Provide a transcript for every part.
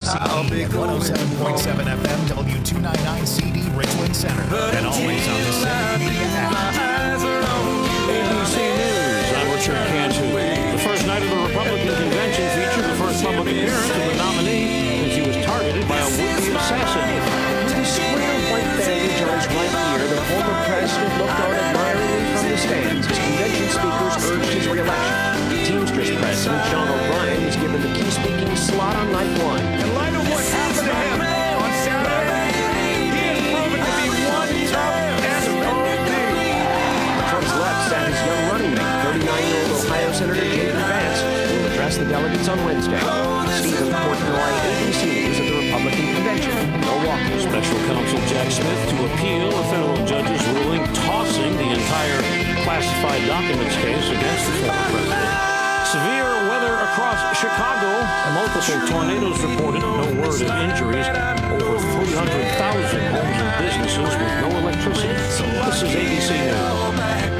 WABC 107.7 FM, W299CD, Richland Center, and always on the Civic Media app. ABC News, I'm Richard Cantu. The first night of the Republican convention featured the first public appearance of the nominee since he was targeted by a would-be assassin. With a square white bandage on his right ear, the former president looked on admiringly from the stands as convention speakers urged his re-election. Teamsters President John O'Brien was given the key speaking slot on night one. In light of what happened to him on Saturday, he has proven to be one tough SOB. Trump's left sat his young running mate, 39-year-old Ohio Senator J.D. Vance, who will address the delegates on Wednesday. Stephen Portnoy, ABC News at the Republican Convention, Milwaukee. Special counsel Jack Smith to appeal a federal judge's ruling tossing the entire classified documents case against the former president. Severe weather across Chicago. Multiple tornadoes reported. No word of injuries. Over 300,000 homes and businesses with no electricity. This is ABC News.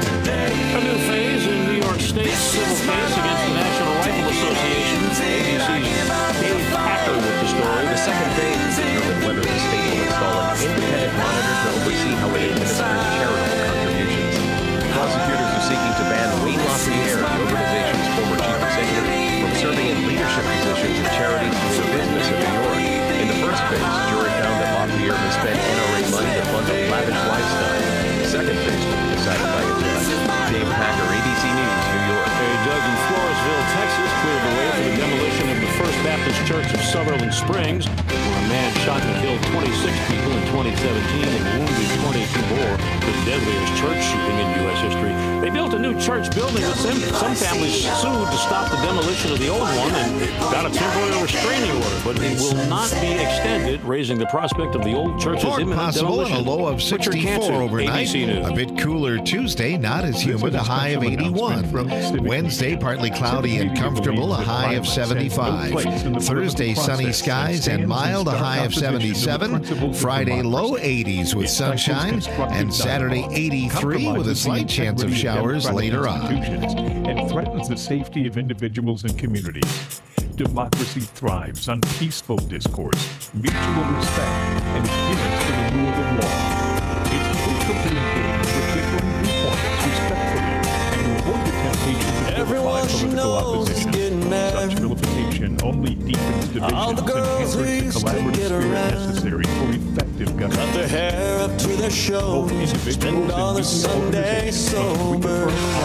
A new phase in New York State's civil case against the National Rifle Association. ABC's Dave Packer with the story. The second phase is to determine whether the state will install an independent monitor to oversee how it administers charitable contributions. Prosecutors are seeking to ban Wayne LaPierre, the organization's former chief executive, from serving in leadership positions in charities and business in New York. In the first phase, the jury found that LaPierre had spent NRA money to fund a lavish lifestyle. The second phase will be decided by a judge. Dave Packer, ABC News, New York. A judge in Floresville, Texas, cleared the way for the demolition of the First Baptist Church of Sutherland Springs, where a man shot and killed 26 people in 2017 and wounded 22 more, the deadliest church shooting in U.S. history. They built a new church building with some families sued to stop the demolition of the old one and got a temporary restraining order, but it will not be extended, raising the prospect of the old church's imminent Possible demolition. and a low of 64 overnight. ABC News. A bit cooler Tuesday, not as humid, a high of 81. Wednesday, partly cloudy and comfortable, a high of 75. Thursday, sunny skies and mild, a high of 77. Friday, low 80s with sunshine. And Saturday, 83 with a slight chance of showers later on. And threatens the safety of individuals and communities. Democracy thrives on peaceful discourse, mutual respect, and adherence to the rule of law. It's crucial to engage with differing viewpoints respectfully and avoid the temptation to vilify political opposition. Such vilification only deepens divisions and hinders the collaborative spirit necessary for effective government. Cut their hair up to their shoulders, spend all their Sunday sober.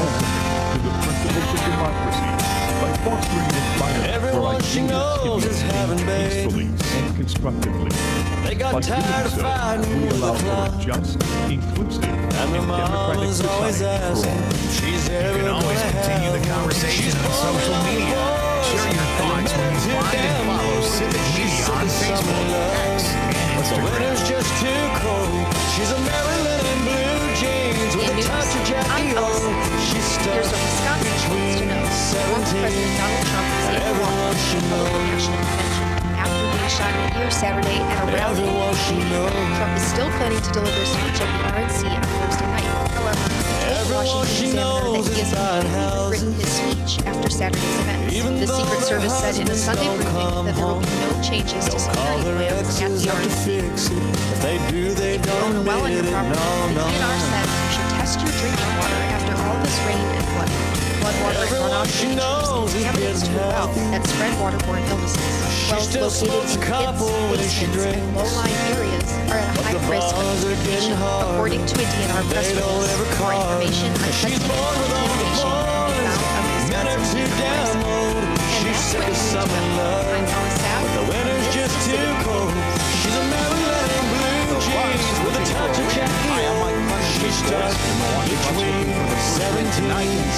To the principles of democracy by fostering an environment Everyone she knows is having peacefully and constructively. They got By tired of doing so, fighting we with allow the for a clock. just, inclusive, And and their democratic mama's always society for asking, all. she's ever You can always gonna continue the have conversation on social media. Share your thoughts when you find and follow Civic Media on Facebook, X, and The winter's Instagram. just too cold. She's a Maryland in blue jeans with a touch of Jackie O. She's stuck Here's what Wisconsin needs to between know. Former 17. President Donald Trump is able Everyone to should hold a know. passionate convention after being shot in the ear Saturday at a rally. Everyone should know. Trump is still planning to deliver a speech at the RNC on Thursday night. However, he told the Everyone she Washington Examiner knows that he has is White completely House. written his speech after Saturday's events. Even The though Secret their Service said in a husbands Sunday don't briefing come that there will be home. no changes to Don't call security their plans at exes the up to RNC. fix it. If they do, they If you own don't a well on admit your it. property, No, the DNR no. said you should test your drinking water after all this rain and flooding. Floodwater and Everyone runoff she features knows is contaminants to getting a well healthy. that spread waterborne illnesses. Wells still located smokes in a pits, couple when she basements, and drinks. low-lying areas are at a high the risk of bars are getting contamination, hard. according to a DNR press They don't release. ever For call. information on She's testing born with all the contamination can be found on Men are too down Wisconsin. low. And She's that's sick what of you summer need to know. love. I'm Alice Sapp. The winter's just too cold. She's a Maryland in blue jeans with a touch of Jackie O. She's stuck between 17.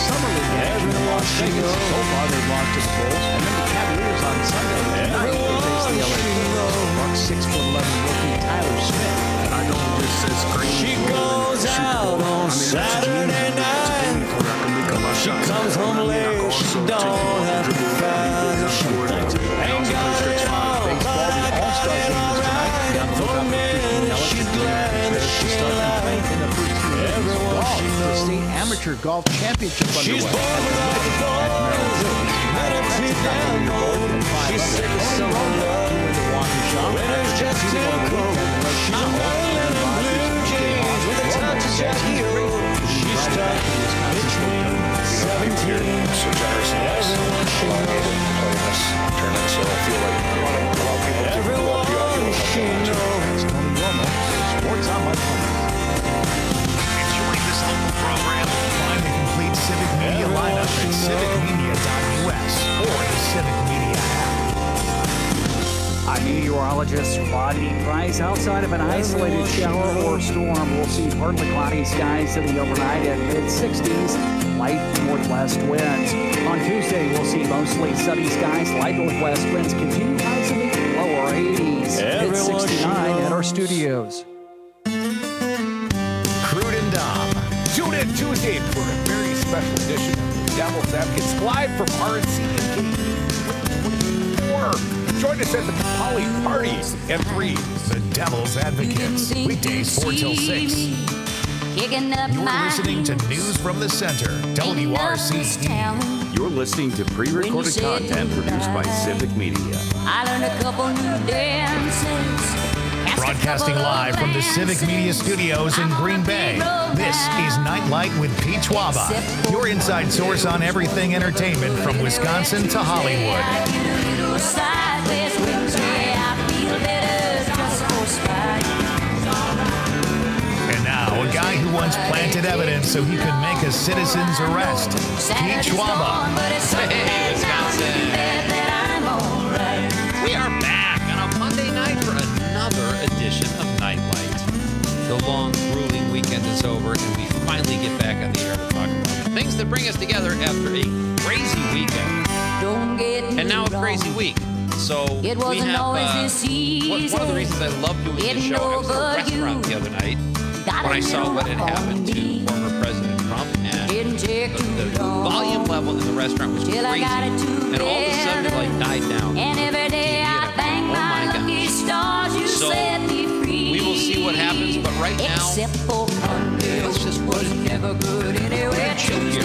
Everyone she knows. So far, they've lost to the Bulls, and then the Cavaliers on Sunday night. They face the LA Clippers. Bucks 6'11" rookie Tyler Smith. And I know this says green. She goes out on Saturday night. She comes home late. She don't have to fight. She ain't got it all, but I got it all right. For a minute, she's glad that she lied. Everyone she The knows. state amateur golf championship She's underway. born with all the boys. Men are too down low. She's sick of summer love. she knows. Tony Romo, Sports on Mike Holmes. Enjoying this local program? Find the complete Civic Media lineup at civicmedia.us or the Civic Media app. I'm meteorologist Rodney Price. Outside of an isolated shower or storm, we'll see partly cloudy skies in the overnight at mid-60s, light northwest winds. On Tuesday, we'll see mostly sunny skies, light northwest winds, continue highs in the lower 80s, mid-69 at our studios. Crude and Dom. Tune in Tuesday for a very special edition of the Devil's Advocates live from RNC in K24. Join us at the Poly Party at 3. The Devil's Advocates. Weekdays 4 till 6. You're listening to News from the Center, WRCE. You're listening to pre-recorded content produced by Civic Media. I learned a couple new dances. Broadcasting live from the Civic Media Studios in Green Bay. This is Nightlight with Pete Schwaba, your inside source on everything entertainment from Wisconsin to Hollywood. And now, a guy who once planted evidence so he could make a citizen's arrest, Pete Schwaba. Hey, Wisconsin. We are back on a Monday night for another edition of Nightlight. The long, grueling weekend is over, and we finally get back on the air to talk about things that bring us together after a crazy weekend. And now a crazy week. So we have, one of the reasons I love doing this show, I was at a restaurant the other night when I saw what had happened to former President Trump, and the volume level in the restaurant was crazy, and all of a sudden it like died down. And every day I thank my lucky stars you set me free. We will see what happens, but right now, let's just put it never good anywhere. Chill here.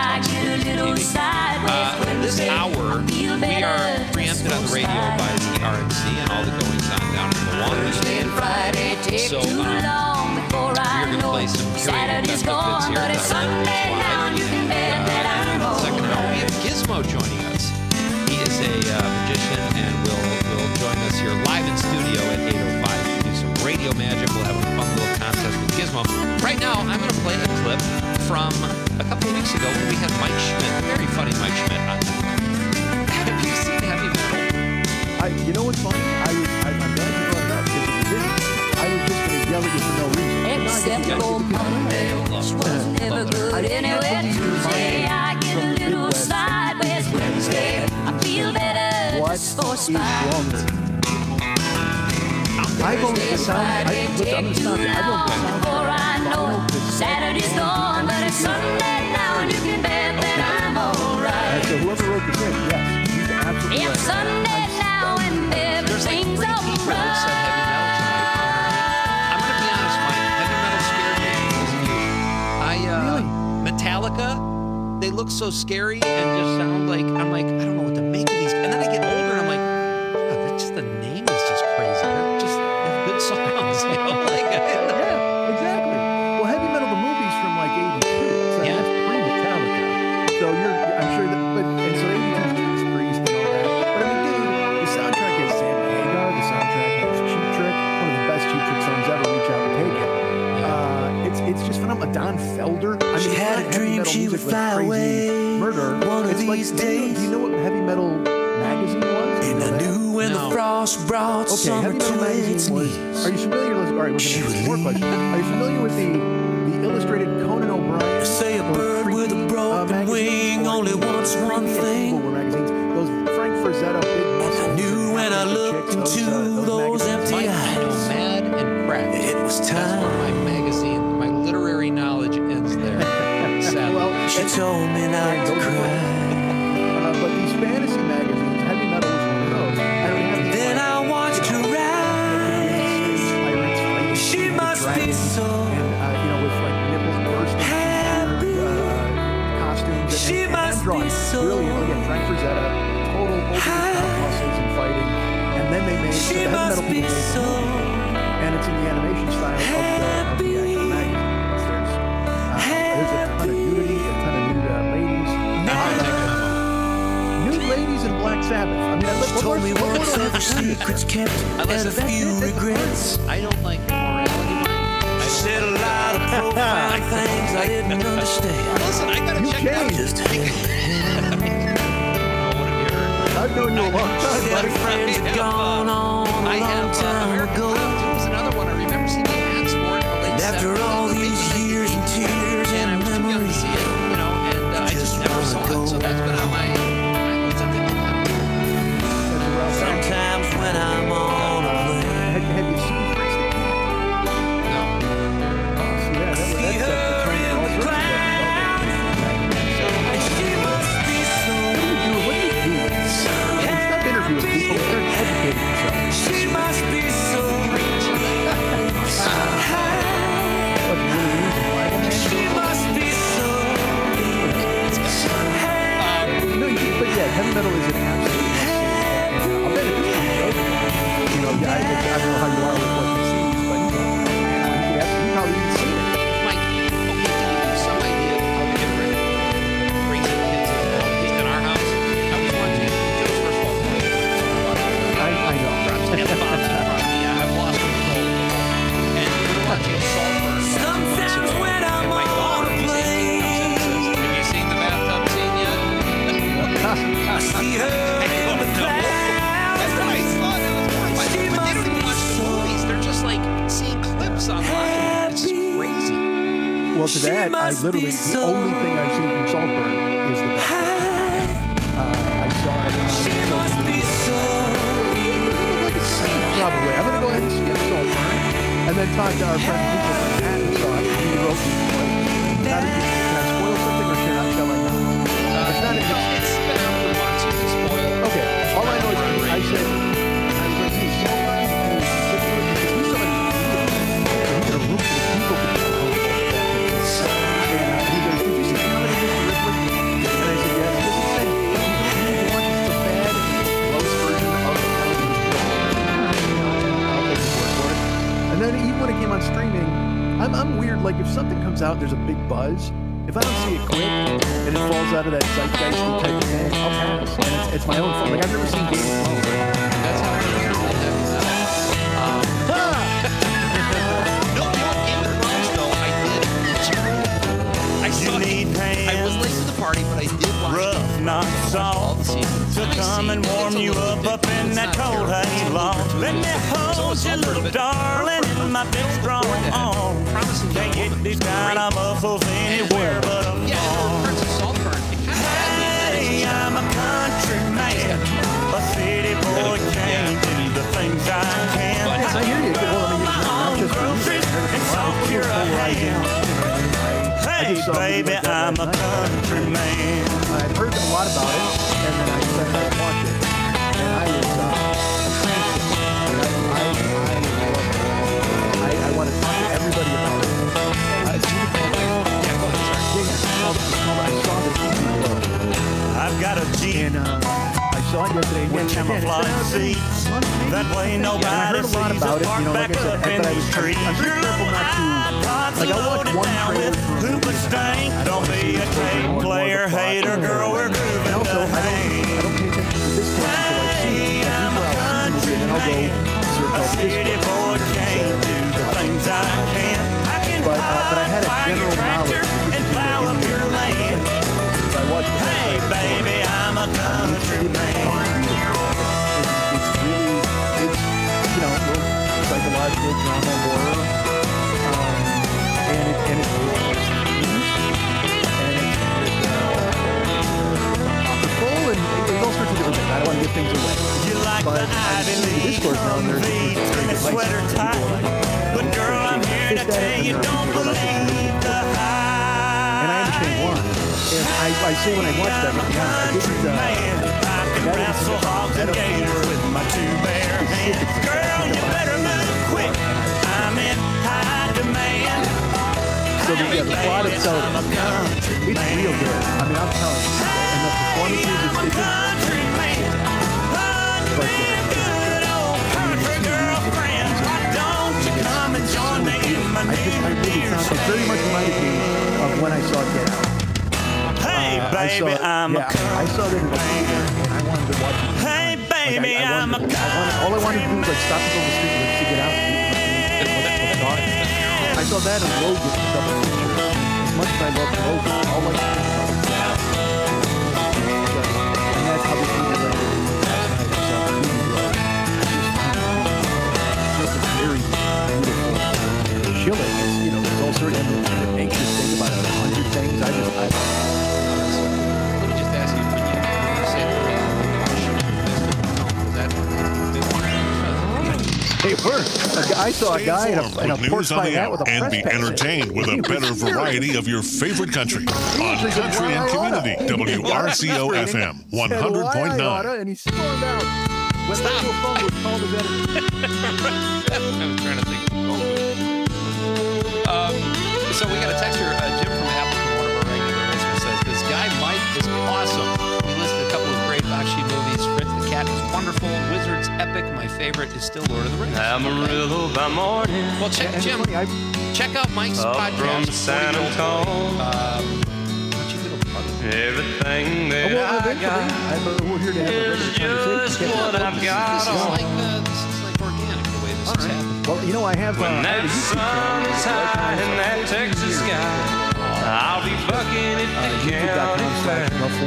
This hour, we are preempted on the radio by the RNC and all the goings-on down in Milwaukee. So, we are going to play some curated best of hits here. Second hour, we have Gizmo joining us. He is a magician and will join us here live in studio at 8:05 to do some radio magic. We'll have a fun little contest with Gizmo. Right now, I'm going to play a clip from a couple of weeks ago when we had Mike Schmidt, very funny Mike Schmidt on. Have you seen Heavy Metal? You know what's funny? I'm glad you brought it up, because if you didn't, I was just going to yell at you for no reason. Except for Monday, which was never good anyway. Tuesday, I get a little sideways. Wednesday, I feel better just for spite. I go to the sound. I looked on the sound. I go to the sound. Saturday's gone, but it's Sunday now, and you can bet that I'm alright. So whoever wrote the thing, yes, he's absolutely right. It's Sunday now, and everything's alright. I'm going to be honest, Mike. Heavy metal scared me as a kid. Really? Metallica, they look so scary and just sound like, I'm like, I don't know what to make of these. And then I get older and I'm like, God, that's just, the name is just crazy. They're just, they have good songs, you know? Like, yeah, exactly. Well, Heavy Metal, the movie's from like 82. So that's pre-Metallica. So I'm sure that, and so 82 is Judas Priest and all that. But I mean, dude, the soundtrack has Sam Hagar, the soundtrack has Cheap Trick, one of the best Cheap Trick songs ever, Reach Out and Take It. It's just phenomenal. Don Felder. I mean, she had a dream she would fly away. Murder. One of these days. Do you know what Heavy Metal magazine was? And I knew when the frost brought summer to its knees. Are you familiar with? All right, we're going to ask more questions. Are you familiar with the illustrated Conan O'Brien? Say a bird with a broken wing only wants one thing. Those Frank Frazetta big muscles. I knew when I looked into those empty eyes. Mad and Cracked. It was time. That's where my magazine, my literary knowledge ends there. Well, she told me not to cry. But these fantasy magazines, Heavy Metal was one of those. Then I watched her ride. She must be so with like nipples bursting, happy. Costumes. She must be so brilliant. Again, Frank Frazetta, total over-the-top muscles and fighting. And then they made she the Heavy Metal people made the movie, and it's in the animation style of the actual magazine. There's a ton of nudity, a ton of nude ladies. Nude ladies in Black Sabbath. I mean, what more several secrets kept and a few regrets. I don't like morality, Mike. I said a lot of profound things I didn't understand. Listen, I gotta check it out. Just I've known you a long time, said buddy. friends had gone on a long time ago. There was another one I remember seeing the ads for it in the late And after 70s, all the big these thing. years and tears And I and was too young to memories, see it, you know, and I just never saw it. So that's been on my list. sometimes when I'm on a plane, Have you seen Fritz the Cat? No. Yeah, see that's her in the crowd, and she must be so. What do you do? Stop interviewing people. They're educating themselves. She must be so. She must be so. No, but yeah, heavy metal is an absolute must-see. I'll bet it is pretty joking. You know, I don't know how you are with what you see, but you probably even seen it. Mike, okay, to give you some idea of how different raising kids is now, at least in our house, I was watching Joe's first of all. I know. And the bombs in front of me. I've lost control. And we're watching Saltburn. Sometimes when I'm on a plane, Have you seen the bathtub scene yet? I see her in the clouds. That's what I thought. It was horrifying. But they don't even watch the movies. They're just like seeing clips online. It's crazy. Well, to that, I literally, the only thing I've seen from Saltburn is the I saw it. She must be so. Probably. I'm going to go ahead and skip Saltburn and then talk to our friend People from Matt who saw it. He wrote me, can I spoil something or shall I not? It's not a It's phenomenal watching this spoil. Okay, all I know is I said, hey, Saltburn, he's somebody, he's in a room full of people and he goes, did you see Comedy Mr. Ripley? And I said, yes. He said, you watch the bad, gross version of the Comedy Mr. Ripley. I'll take his word for it. And then even when it came on streaming, I'm weird, like if something comes out, there's a big buzz, if I don't see it quick and it falls out of that zeitgeist type of thing, I'll pass. And it's my own fault. Like I've never seen Game of Thrones. That's how I learned all that. No, Game of Thrones, though, I did. I saw it. I was late to the party, but I did watch Rough, not soft, to come and warm you up in that cold hay loft. Let me hold you, little darling, in my big strong arm. Can't get these kind of muscles anywhere but a farm. Hey, I'm a country man, a city boy can't do the things I can. I hear you. Well, I mean, not just groceries and soft your hand. Hey, baby, I'm a country man. I'd heard a lot about it, and then I decided to watch it. And I was I want to talk to everybody about it. It's I saw this. I've got a Jeep. And I saw it yesterday. With camouflage seats. That way nobody sees about it. Park back up in the street. I'm pretty careful not to. Like I'll watch one trailer for Hooper stank. Don't be a tape player, hater, girl. We're grooving. And also, I don't pay attention to this one until I see it. And then I'll go search all City boy can't do the things I can. But I had a general knowledge and plow up your land. So I watched it. Hey, baby, I'm a country man. It's really, you know, a little psychological drama horror. And it's full and there's all sorts of different things. I don't want to give things away. But I'm seeing the Discord now and there's a sweater tight. But girl, I'm here to tell you, don't believe the hype. And I understand why. And I say when I watch that, I didn't wrestle hogs and gators with my two bare hands. Girl, you better move quick. I'm in high demand. So the plot itself, it's real good. I mean, I'm telling you. And the performances, it's but good old country girlfriend, why don't you come and join me in my it very much reminded me of when I saw Get Out. Hey, baby, I'm a I saw that in the theater, and I wanted to watch it. Hey, baby, I'm a all I wanted to do was like stop and go to the street to get out. I saw that in Logan. As much as I love Logan, all I can think about is that. And that's how this movie landed last night. So, just a very beautiful, chilling. It's, you know, there's all sorts of it makes you think about 100 things. I love it. Let me just ask you, when you say It worked. I saw a guy in a porch pie hat with a and press be pass. entertained with a better variety of your favorite country on Country and Community, WRCO FM 100.9. And he stormed out. When the phone was called his editor. I was trying to think. So we got a texter, Jim from Appleton, one of our regular listeners, says, this guy Mike is awesome. He listed a couple of great Bakshi movies. Fritz the Cat is wonderful. Wizard's epic. My favorite is still Lord of the Rings. Amarillo by morning. Well, Jim, check out Mike's podcast. From San Antonio. Everything that I got we're here to have a regular is just what I've got This is like organic the way this is happening. Well, you know, I have when that sun's high in that Texas sky, I'll be bucking it to county fair.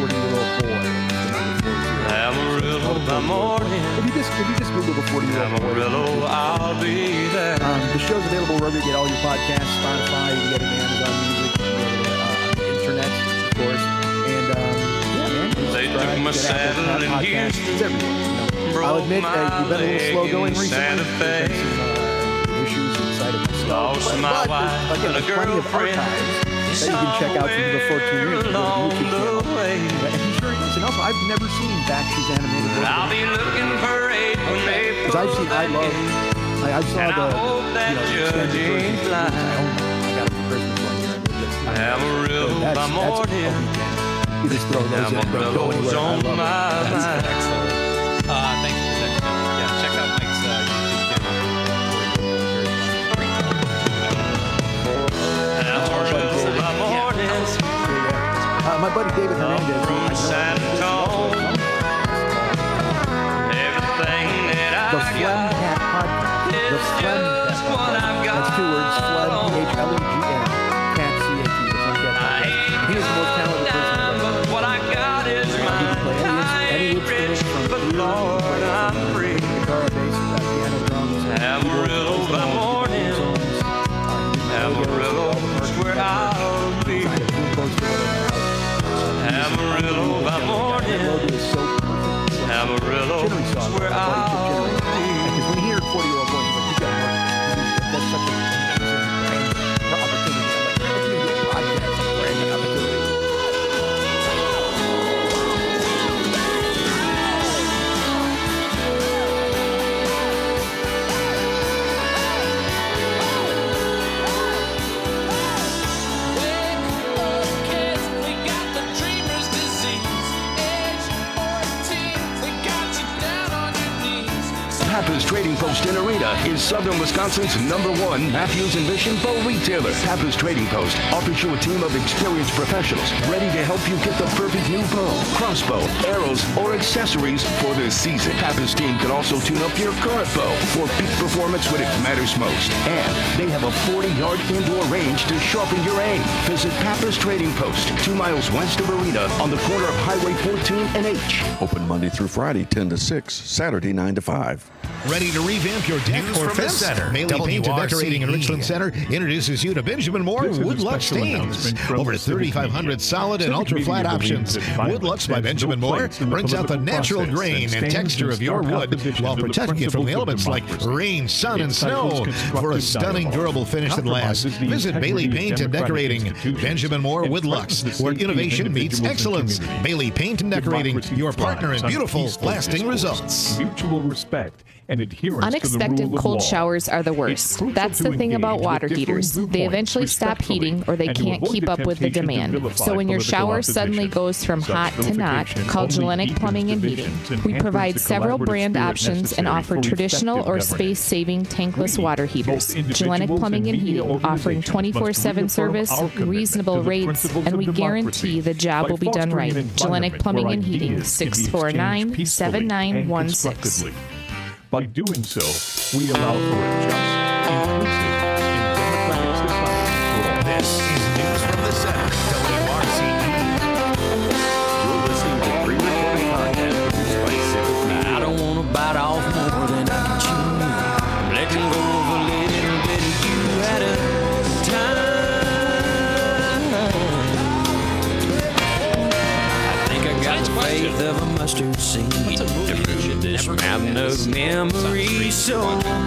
Amarillo by morning. If you just Google the 40-year-old boy, Amarillo, I'll be there. The show's available wherever you get all your podcasts, Spotify, you can get it on Amazon Music, you can get it on the internet, of course. And yeah, man, they took my saddle in Houston. I'll admit you've been a little slow going recently. Issues inside of the lost my wife and a girlfriend. That you can check out from the 14 years. And also, I've never seen Bakshi's animated. I'll be looking for it when they because I've seen, I saw the extended version. I got it for Christmas one year. Amarillo by morning. You just throw those in. Don't go anywhere. I love it. That's excellent. Thank you for that. Yeah, check out Mike's YouTube channel. My buddy David Hernandez. San Antonio. Everything that the Phlegm Cat Podcast. The Phlegm Cat Podcast. That's 2 words. Phlegm, P-H-L-E-G-M. Cat, C-A-T. The Phlegm Cat Podcast. He is the most talented person. But what I got is any instrument from Lord, I'm free. Guitar, bass, piano, drums. Amarillo by morning. Amarillo is where I'll be. Amarillo by morning. Amarillo is where I'll be. Because when you hear 40-year-old boy, you got to that's such an opportunity. I'm like, let's do a podcast, a brand opportunity. Pappas Trading Post in Arena is Southern Wisconsin's #1 Matthews and Mission bow retailer. Pappas Trading Post offers you a team of experienced professionals ready to help you get the perfect new bow, crossbow, arrows, or accessories for this season. Pappas team can also tune up your current bow for peak performance when it matters most. And they have a 40-yard indoor range to sharpen your aim. Visit Pappas Trading Post, 2 miles west of Arena on the corner of Highway 14 and H. Open Monday through Friday, 10 to 6, Saturday, 9 to 5. Ready to revamp your deck or fence? Bailey Paint and Decorating in Richland Center introduces you to Benjamin Moore Woodlux stains. Over 3,500 solid and ultra-flat options. Woodlux by Benjamin Moore brings out the natural grain and texture of your wood while protecting it from the elements like rain, sun, and snow for a stunning, durable finish that lasts. Visit Bailey Paint and Decorating, Benjamin Moore Woodlux, where innovation meets excellence. Bailey Paint and Decorating, your partner in beautiful, lasting results. Mutual respect and adherence to the Unexpected rule of cold law. showers are the worst. That's the thing about water heaters. They eventually stop heating or they can't keep up with the demand. So when your shower suddenly goes from hot to not, call Gellenic Plumbing and Heating. We provide several brand options and offer traditional or space-saving tankless water heaters. Gellenic Plumbing and Heating, offering 24/7 service, reasonable rates, and we guarantee the job will be done right. Gellenic Plumbing and Heating, 649-7916. By doing so, we allow for a just, inclusive, and democratic society for all. This is News from the Center, WRCE. You're listening to pre-recorded content produced by Civic Media. I don't want to bite off more than I can chew. I'm letting go of a little bit of you at a time. I think I got the faith of a mustard seed to move this mountain of memories so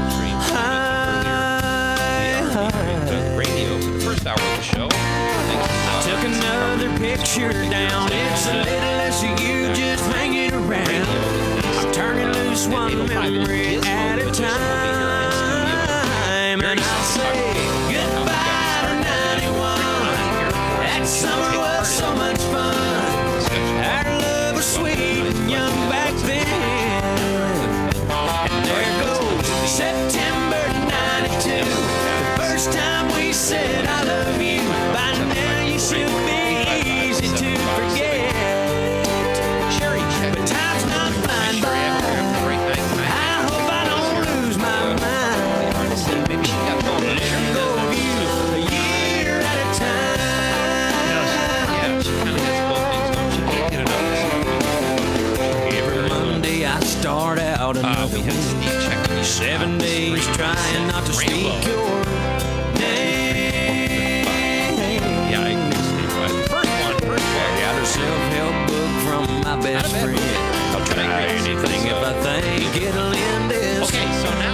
Radio for the first hour of the show. I took another picture down. It's a little less of you just hanging around. I'm turning loose one memory at a time. And I'll say goodbye to 91. That summer was so much fun. Our love was sweet and young back then. And there goes September 92. The first time we said I love you. By now you should be easy to forget. But time's not flying by. I hope I don't lose my mind. Let go of you a year at a time. Every Monday I start out another week. 7 days trying not to speak your name. Yeah, I agree, Steve. First one. I got a self-help book from my best friend. I'll try anything if I think it'll end this. Okay, so now,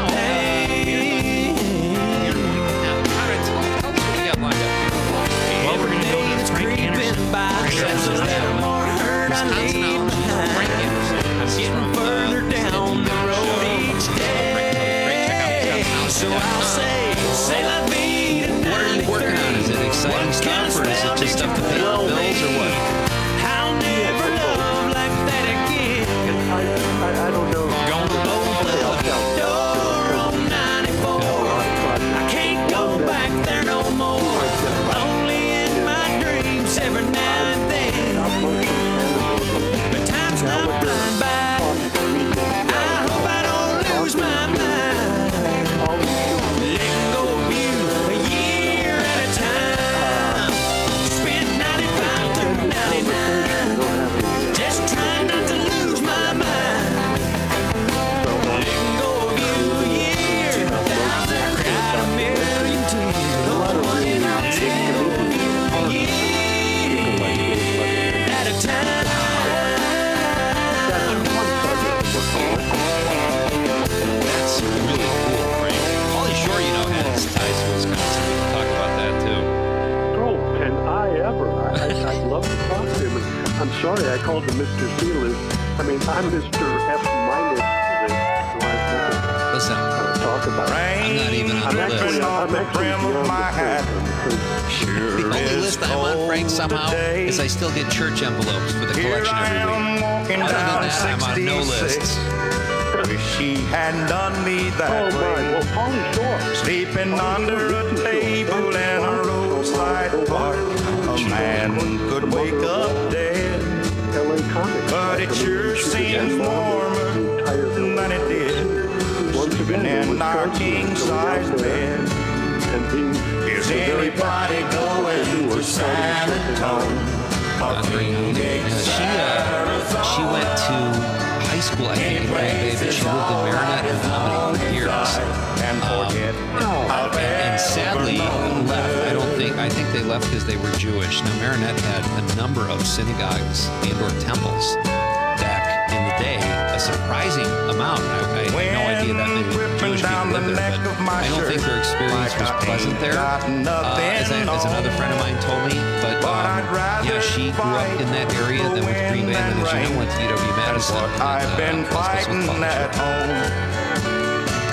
Well, we're going to go to Frank Anderson. Wisconsin, Frank Anderson. I'm getting further down the road each day. So I'll say la vida. What are you working on? Is it exciting stuff, or is it just stuff to pay the bills, or what? I'll never love like that again. I don't know. Gonna open the door on 94. I can't go back there no more. Only in my dreams every now and then. But time's not flying by. I hope I don't lose my mind. Let go of you a year at a time. Spent 95 to 99. Just trying not to lose my mind. Let go of you a year. I've cried a million tears. One in a year at a time. That's really cool, Frank. Pauly Shore, you know, had his ties to Wisconsin. We can talk about that, too. Oh, can I ever? I'd love to talk to him. I'm sorry I called him Mr. Sealis. I mean, I'm Mr. F minus. Listen, talk about I'm not even on the list. Sure the only list I'm on, Frank, somehow, is I still get church envelopes for the collection every week. Other than that, I'm on no lists. Wish she hadn't done me that way. Well, Pauly Shore. Sleeping under a table in a roadside park. A man could wake up dead. But it sure seems warmer than it did. Sleeping in our king-size bed. Is anybody going to San Antonio? She went to high school, I think, in Green Bay, but she lived in Marinette and Menominee for years. And sadly left. I think they left because they were Jewish. Now, Marinette had a number of synagogues and/or temples back in the day, a surprising amount. I had no idea that many Jewish people lived there, but I don't think their experience was pleasant there, as another friend of mine told me. But yeah, she grew up in that area, then went to Green Bay, and then as you know, went to UW-Madison. I've been fighting at home.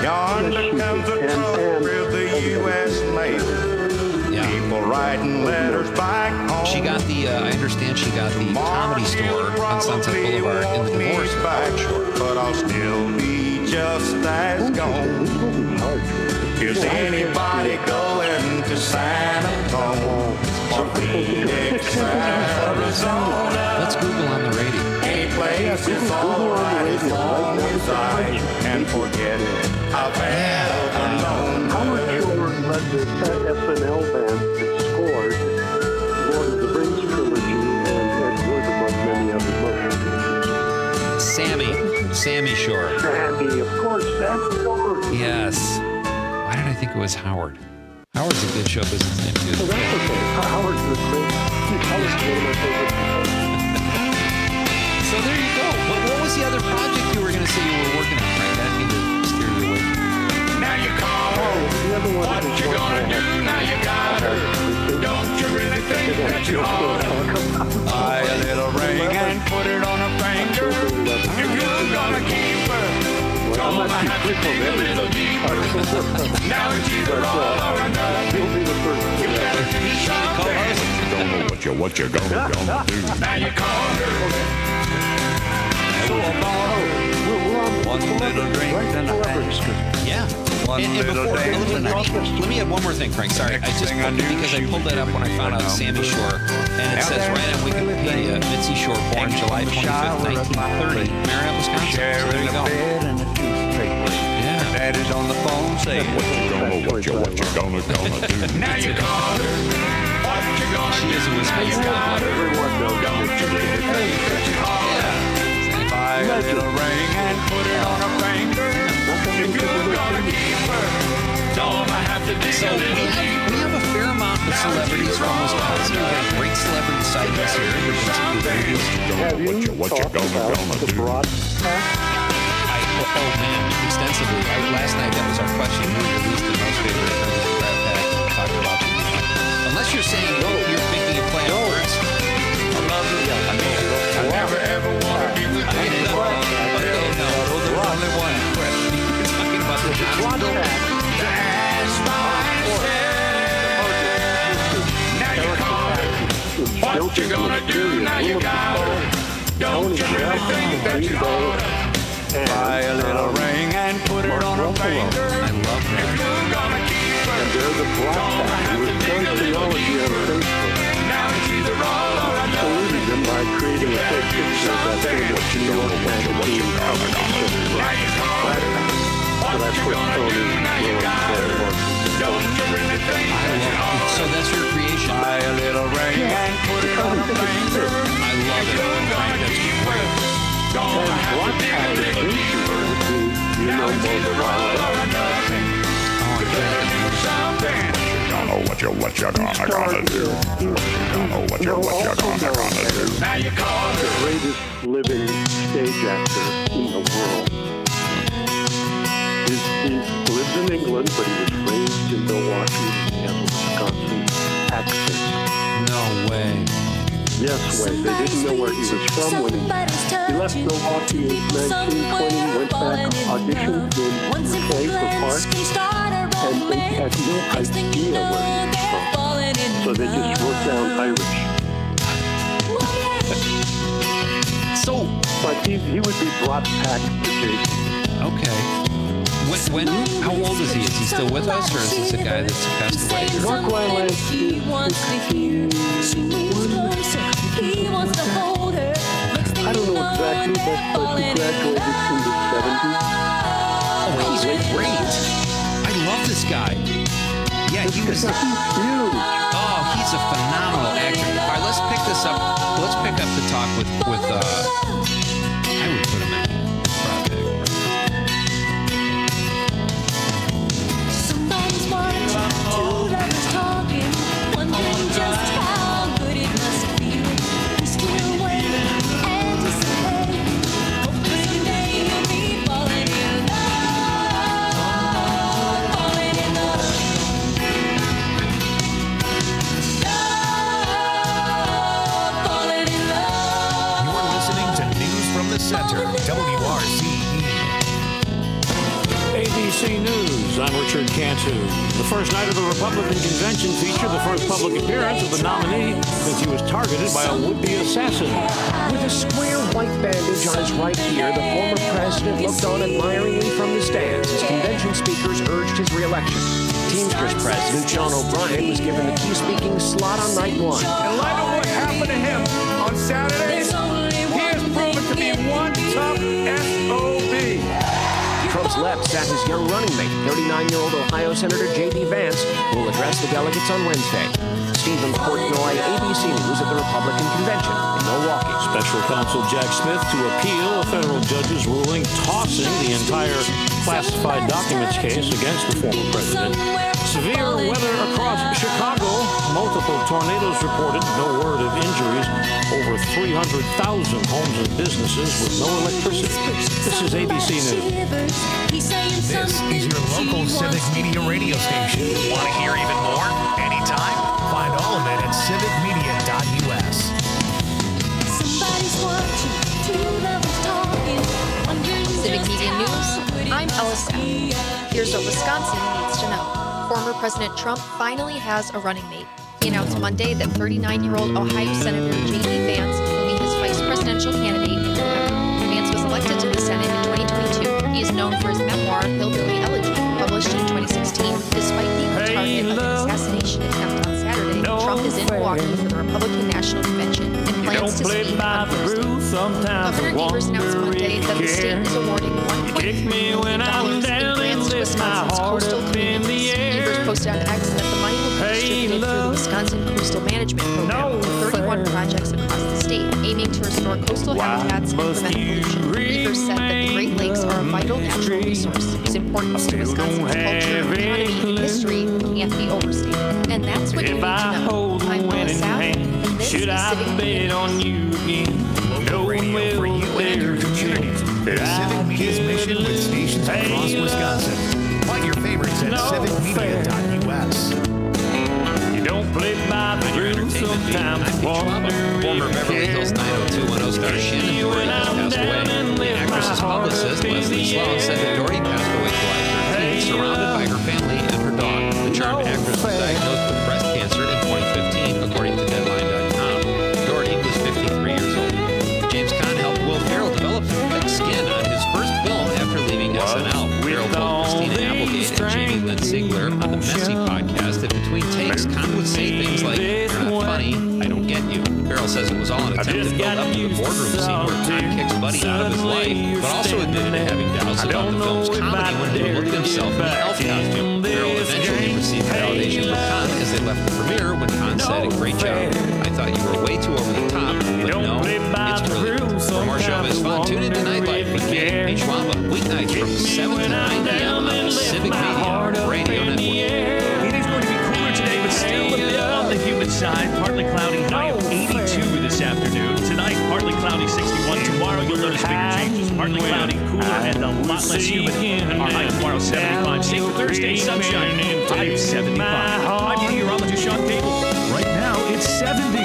Yonder comes a truck with the U.S. Navy. People writing letters back home. She got the, I understand she got the Comedy Store on Sunset Boulevard in the divorce. But I'll still be just as gone. Is anybody going to San Antonio or Phoenix, Arizona? Let's Google on the radio. Any place is alright as long as I can forget it. I've had alone. Howard Shore led the SNL band that scored Lord of the Rings trilogy and Ed Wood, among many other motion pictures. Sammy Shore. Sammy, of course, Sammy Shore. Yes. Why did I think it was Howard? Howard's a good show business name, too. Well, that's okay. Howard's the great. Howard's one of my favorite people. So there you go. What was the other project you were going to say you were working on, Frank? I didn't mean to steer you away. Now you call her. What you gonna do? Now you got her. Don't you really think that you ought to buy a little ring and put it on her finger? If you're gonna keep her, don't have to dig a little deeper. Now it's either all or nothing. You better do something. Don't know what you gonna do. Now you call her. One little drink and a Yeah. And before, let me add one more thing, Frank. Sorry, I just because I pulled that up when I found out Sammy Shore, and it says right on Wikipedia, Mitzi Shore, born July 25th, 1930, Marion, Wisconsin. So there you go. Yeah. Daddy's on the phone saying, what you gonna do? Now you call her. What you gonna She is a Wisconsin. Everyone knows. Don't you really think that you ought to buy a little ring and put it on her finger? If you're gonna keep her, don't I have to dig a little deeper? We have a fair amount of celebrities from Wisconsin. We have great celebrity sightings here. Have you what you gonna the do? broad Oh man, extensively. Last night that was our question. Who your least and most favorite members of Brad Pack talked about. Unless you're saying you're making a play on words. I never ever want to be with anyone. No, the only one. You're talking about the Johnson. Now you call her. What you gonna do? Now you got her. Don't you really think that you ought to buy a little ring and put it on her finger? I love that. If you're gonna keep her, And there's a black guy who was done theology on Facebook. now it's either all or nothing. Polluted them by creating a fake picture of that famous New York magazine. Now you call her. So that's what Tony Lewis said. Don't you really think that you ought to So that's your creation. buy a little ring and put it on her finger? I love it. Frank, that's great. Don't I have to dig a little deeper? Now it's either all or nothing. You better do something. What you gonna do? What you gonna do? Now you call The her. greatest living stage actor in the world. He lives in England, but he was raised in Milwaukee. He has a Wisconsin accent. No way. Yes, way. They didn't know where he was from when he left Milwaukee in 1920, went back, auditioned in UK for parts, and they had no idea where he was from. So they just wrote down Irish. So, but he would be brought back to Jason. Okay. How old is he? Is he still with us, or is this a guy that's passed away? North Ryland is 61. I don't know exactly, but he graduated in the 70s. Oh, he's great. I love this guy. Yeah, he was. Huge. Oh, he's a phenomenal actor. All right, let's pick this up. Let's pick up the talk with I would put him in. Somebody's watching, two lovers talking, wondering just how good it must feel. You're still waiting, anticipating, hoping someday you'll be falling in love, falling in love, falling in love. You're listening to News. I'm Richard Cantu. The first night of the Republican convention featured the first public appearance of the nominee since he was targeted by a would-be assassin. With a square white bandage on his right ear, the former president looked on admiringly from the stands as convention speakers urged his reelection. Teamsters president John O'Brien was given the key speaking slot on night one. In light of what happened to him on Saturday, he has proven to be one tough SOB. Trump's left sat his young running mate, 39-year-old Ohio Senator J.D. Vance, who will address the delegates on Wednesday. Stephen Portnoy, ABC News at the Republican convention in Milwaukee. Special counsel Jack Smith to appeal a federal judge's ruling tossing the entire classified documents case against the former president. Severe weather across Chicago. Multiple tornadoes reported. No word of injuries. Over 300,000 homes and businesses with no electricity. This is ABC News. This is your local Civic Media radio station. Want to hear even more? Anytime? Find all of it at civicmedia.us. Civic Media News, I'm Ella Sapp. Here's what Wisconsin needs to know. Former President Trump finally has a running mate. He announced Monday that 39-year-old Ohio Senator J.D. Vance will be his vice presidential candidate in November. Vance was elected to the Senate in 2022. He is known for his memoir, Hillbilly Elegy, published in 2016. Despite being the target of an assassination attempt on Saturday, Trump is in Milwaukee for the Republican National Convention and plans to speak on Thursday. Governor Evers announced Monday that the state is awarding $1.3 million in grants to Wisconsin's coastal communities. Evers posted on X that the money will be distributed through the Wisconsin Coastal Management Program with 31 projects across the state, aiming to restore coastal habitats and prevent pollution. Evers said that the Great Lakes are a vital natural resource whose importance to Wisconsin's culture, economy, and history can't be overstated. And that's what you need to know. I'm Ella Sapp, and this is Civic Media News. Local radio for you and your community. Civic Media's mission with stations across Wisconsin. Find your favorites at civicmedia.us. You don't play by the rules sometimes. Former Beverly Hills 90210 star Shannon Doherty has passed away. The actress's publicist, Leslie Sloan, said that Doherty passed away July 13th, surrounded by her family and her dog. The charmed actress was diagnosed with breast cancer in 2015, according to Deadline.com. Doherty was 53 years old. James Caan helped Will Ferrell develop thick skin on his first film after leaving SNL. Ferrell told Christina Applegate and Jamie Lynn Sigler on the Messy podcast that between takes, Caan would say things like, "You're not funny, I don't get you." Ferrell says it was all an attempt to build up to the boardroom scene where Caan kicks Buddy out of his life, but also admitted to having doubts about the film's comedy when he looked at himself in the elf costume. Ferrell eventually received validation from Caan as they left the premiere when Caan said, "Great job. I thought you were way too over the top, but no, it's brilliant." For more showbiz fun, tune in to Nightlight with me, H. Wamba, weeknights from 7 to 9 p.m. on the Civic Media Radio Network. It is going to be cooler today, but still a bit on the humid side. Partly cloudy, high of 82 this afternoon. Tonight, partly cloudy, 61. Tomorrow, you'll notice bigger changes. Partly cloudy, cooler, and a lot less humid. Our high tomorrow, 75. Same for Thursday, sunshine, high of 75. I'm meteorologist Sean Cable. Right now, it's 70.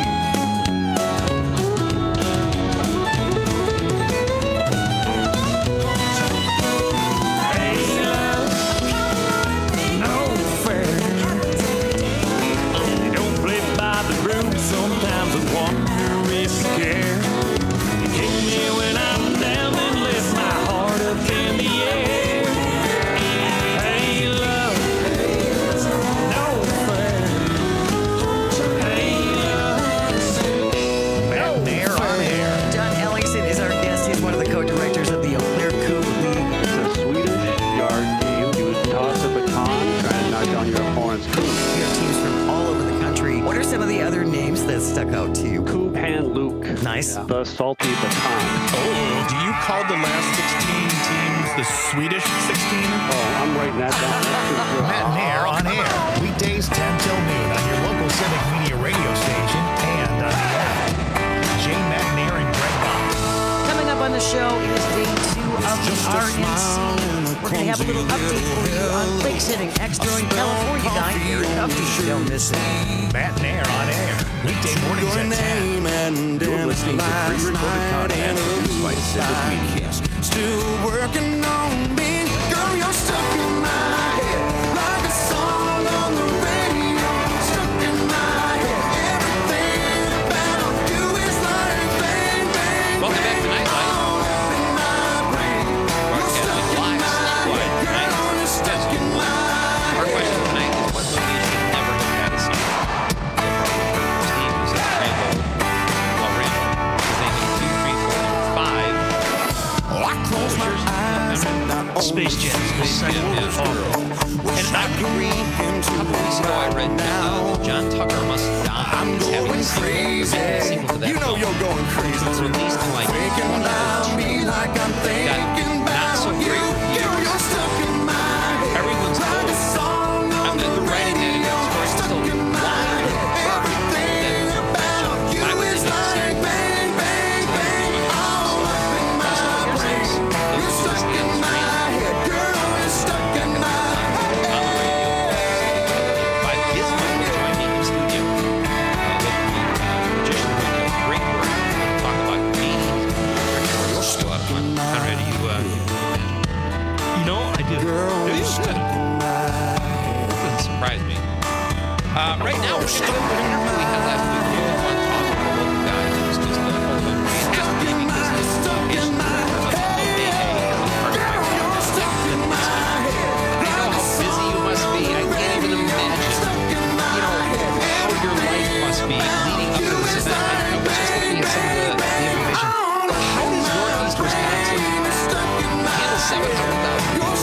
Sometimes I wonder if you care. You kick me when I'm down and lift my heart up in the air. Hey, love, no fair. Hey, love, Matt Mayer on air. John Ellingson is our guest. He's one of the co-directors of the Eau Claire Coupe League. It's a Swedish yard game. You would toss a baton, try to knock down your opponent's coupe. You have teams from all over the country. What are some of the other names that stuck out to you? Coupe Hand Luke. Nice. Yeah. The salty baton. Oh, do you call the last 16 teams the Swedish 16? Oh, I'm writing that down. Matt Mayer on air. Weekdays 10 till noon on your local Civic Media radio station and on the app. Jay Matt Mayer and Greg Bob. Coming up on the show, it is day 2 of the RNC. We're going to have a little update for you on lakes hitting Extra in California guy Eric Huffey. Don't miss it. Matt Mayer on air. Weekday mornings at 10. You're listening to pre-recorded content produced by Civic Media. Still working on me, girl, you're stuck in my head. I read John Tucker Must Die. I'm going crazy. You know you're going crazy. It's released in like thinking about me like I'm thinking about not so great reviews. Everyone's told. I'm the writing that is still live. Everything about you is like bang, bang, bang. All up in my brain. You're stuck in my head, girl. You're stuck in my doesn't surprise me. Right now, we're going to do an interview we had last week. We want to talk with a local guy who's just a whole fantastic business location of AA. I know how busy you must be. I can't even imagine, how your life must be leading up to this event. I was just looking at some of the information. How does Northeast Wisconsin handle 700,000 people?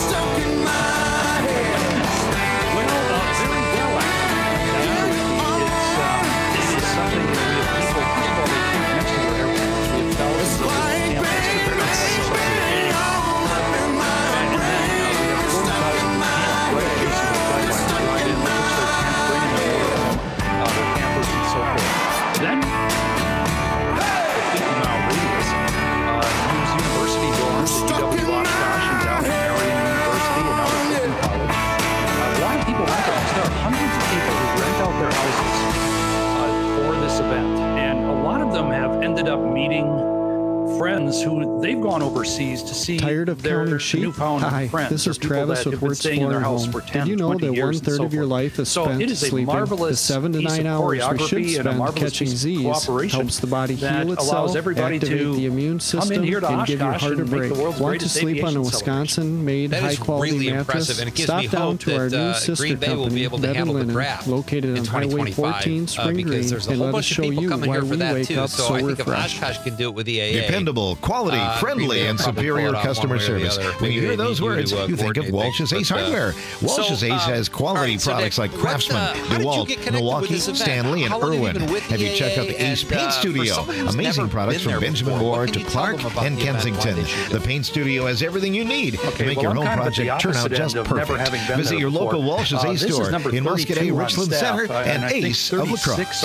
Then, a 50-mile radius, use university dorms at UW Oshkosh and down at Marian University and out at Clifton College. A lot of people rent out. There are hundreds of people who rent out their houses for this event, and a lot of them have ended up meeting friends who they've gone overseas to see Tired of their counting sheep? newfound Hi, friends. this is or people Travis that with have been Word staying in their Exploring house Home. for 10, Did you know 20 that years one-third and of your so life is forth. So spent it is a sleeping? The marvelous 7 to piece 9 of hours we should choreography and a spend marvelous catching piece of Z's cooperation helps the body that heal itself, allows everybody activate to the immune come system, in here to and give your Oshkosh heart a and make break. the world's Want to greatest sleep on a aviation Wisconsin-made, That is high-quality really mattress? impressive, and it gives Stop me down hope to our that new sister Green Bay will company, be able to Bed handle the Linen, draft located in on Highway 2025 14, Spring because Green, there's a and whole let us bunch of show people you coming why here we for that wake too. up So so I think if refreshed. Oshkosh can do it with the AA, Dependable, quality, friendly, and superior customer service. When you hear those words, you think of Walsh's Ace Hardware. Walsh's Ace has quality products like Craftsman, DeWalt, Milwaukee, Stanley, and Irwin. Have you checked out the Ace Paint Studio? Amazing products from Benjamin Ward to Clark and Kensington. The Paint Studio has everything you need to make your home project turn out just perfect. Visit your local Walsh's Ace store in Muscadet, Richland Center, and Ace of La Crosse.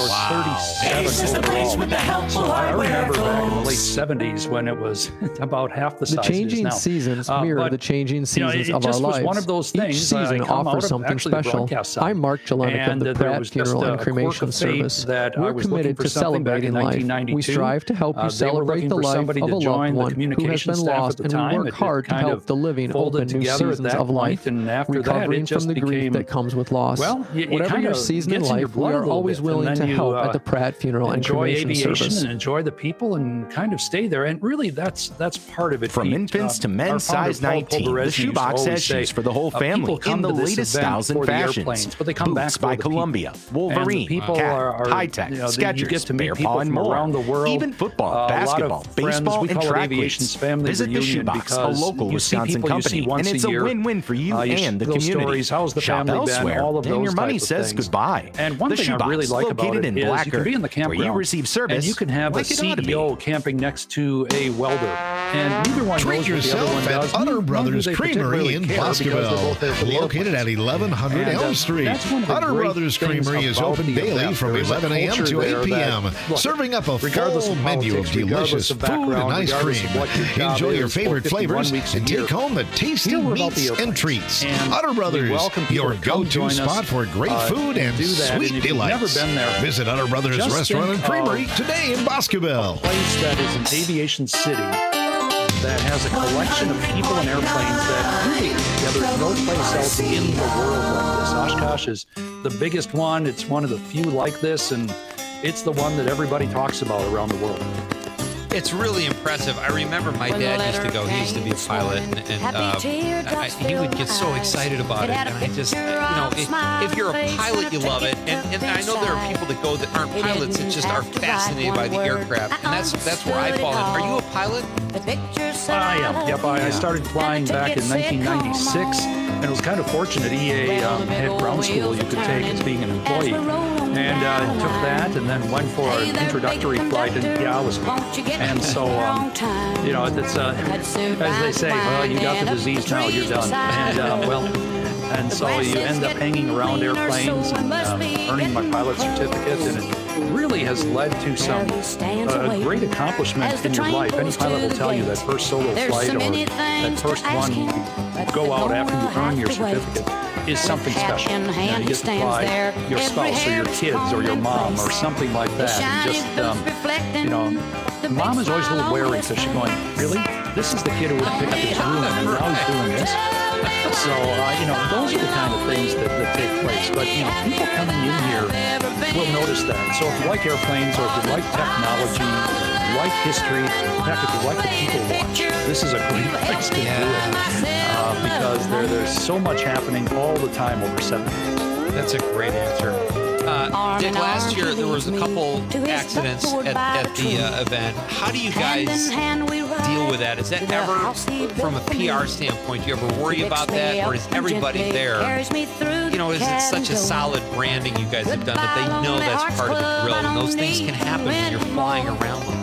Ace is the place with the helpful hardware. I remember back in the late 70s when it was about half the size The changing it is now. seasons mirror the changing seasons it of our just was lives. one of those Each things. season I come offers out of something actually the special. broadcast side. I'm Mark Jelinek of And the there Pratt was Funeral just and a Cremation quirk of fate Service. that I We're was looking committed for to something back in celebrating life. 1992. We strive to help you They were celebrate looking the for life somebody of to a join loved the one who has communication been staff at lost, the and time. we work It hard to kind help of the living folded open new together at seasons that of life, point, and after that, recovering it just from the grief became, that comes with loss. well, it Whatever kind your of season in gets in your life, we blood a are little always bit, willing and to then you, help at the Pratt Funeral and enjoy Cremation aviation Service. and enjoy the people and kind of stay there. And really, that's part of it. From Pete. infants to Our men's founder, size Paul 19, the Pulverezzi used to shoebox always has say, shoes for the whole people family come in the to this latest event styles and for the fashions. airplanes, but they come back Boots for by the people. Columbia, And the Wolverine, people Cat, are High-Tech, you get Skechers, to meet Bear people Paw, and from more. around the world. Even football, A lot basketball, of friends. baseball, We and call it track Aviation's meets. family Visit the reunion Shoebox, a because local you see Wisconsin people you see company, once and it's a year. win-win for you You and the those community. stories, how's the Shop family been, elsewhere, all of and those your money type of says things. goodbye. And one the thing I Shoebox, really like about located it in is you Blacker, can be in the where campground you receive service and you can have like a it ought to be. CEO camping next to a welder, and neither one Treat knows what the other yourself one at does. Utter Nor do Brothers they Creamery particularly in care because they're both there for Boscoville, the located at 1100 And, Elm Street. that's one of the Utter great Brothers things Creamery is about open the daily event. from There is a 11 a.m. culture to 8 there p.m., that, look, serving up a regardless full of menu of politics, regardless delicious of food and background, ice regardless cream. of what your job Enjoy your is, favorite 51 flavors weeks a and year. take home the tasty Still, we're about meats the and airplanes. treats. And Utter we Brothers, welcome people your to come go-to join us, spot for great food and do that. sweet And if you've never delights. been there, Visit Utter Brothers just Restaurant and think Creamery of today in Boscoville. a place that is an aviation city that has a collection of people and airplanes that really, there's no place else in the world like this. Oshkosh is the biggest one. It's one of the few like this, and it's the one that everybody talks about around the world. It's really impressive. I remember my dad used to go. He used to be a pilot, and he would get so excited about it. And I just, if you're a pilot, you love it. And I know there are people that go that aren't pilots that just are fascinated by the aircraft, and that's where I fall in. Are you a pilot? I am. Yep. I started flying back in 1996, and it was kind of fortunate. EA had ground school you could take as being an employee. And took that and then went for an introductory flight, and I was hooked. And so, it's as they say, well, you got the disease now, you're done. And so you end up hanging around airplanes and earning my pilot certificate, and it really has led to some great accomplishment in your life. Any pilot will tell you that first solo flight or that first one you go out after you earn your certificate is something special. You get to fly your spouse or your kids or your mom or something like that. And mom is always a little wary because she's going, really? This is the kid who would pick up his room and now he's doing this? So, those are the kind of things that take place. But, people coming in here will notice that. So if you like airplanes or if you like technology, like history, in fact, if you like the people watch, this is a great place to do it. Because there's so much happening all the time over 7 days. That's a great answer. Dick, last year there was a couple accidents at the event. How do you guys deal with that? Is that ever, from a PR standpoint, do you ever worry about that, or is everybody there? Is it such a solid branding you guys have done that they know that's part of the drill, and those things can happen when you're flying around them?